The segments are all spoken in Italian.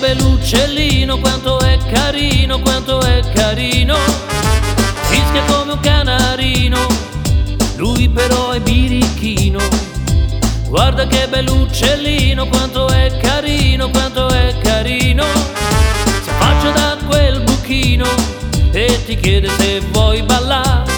bell'uccellino, quanto è carino, quanto è carino. Fischia come un canarino, lui però è birichino. Guarda che bell'uccellino, quanto è carino, quanto è carino. Si affaccia da quel buchino e ti chiede se vuoi ballare.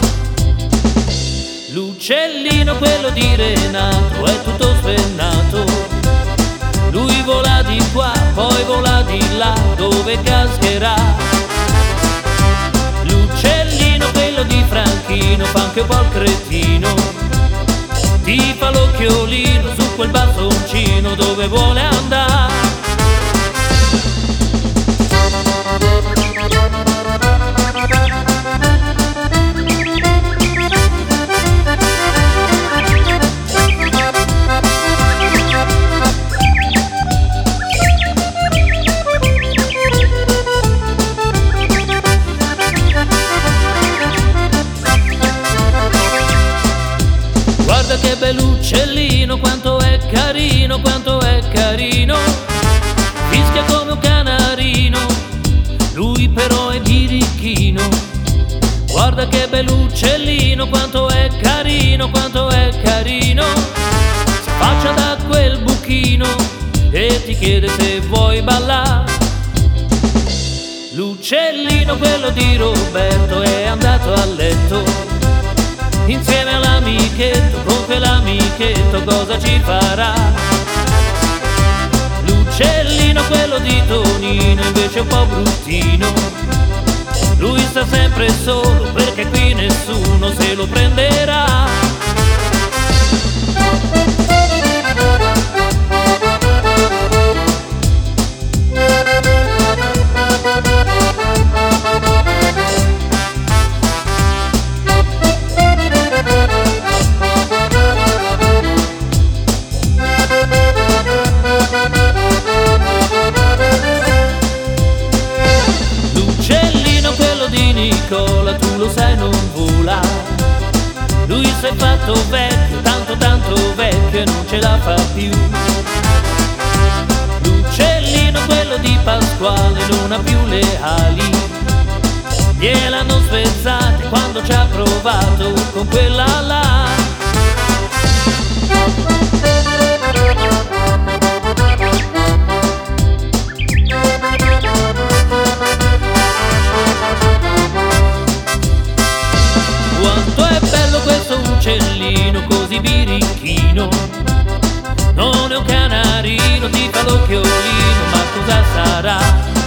L'uccellino, quello di Renato, è tutto svennato. Lui vola di qua, poi vola di là, dove cascherà. L'uccellino, quello di Franchino, fa anche un po' il cretino. Ti fa l'occhiolino su quel bassoncino, dove vuole andare. Guarda che bell'uccellino, quanto è carino, quanto è carino. Fischia come un canarino, lui però è birichino. Guarda che bell'uccellino, quanto è carino, quanto è carino. Si affaccia da quel buchino e ti chiede se vuoi ballare. L'uccellino, quello di Roberto, è andato a letto insieme all'amichetto, con quell'amichetto cosa ci farà? L'uccellino, quello di Tonino, invece è un po' bruttino. Lui sta sempre solo perché qui nessuno se lo prenderà. Nicola, tu lo sai, non vola. Lui si è fatto vecchio, tanto tanto vecchio, e non ce la fa più. L'uccellino, quello di Pasquale, non ha più le ali. Gliel'hanno spezzate quando ci ha provato con quella là. Quanto è bello questo uccellino così birichino. Non è un canarino, ti fa l'occhiolino, ma cosa sarà?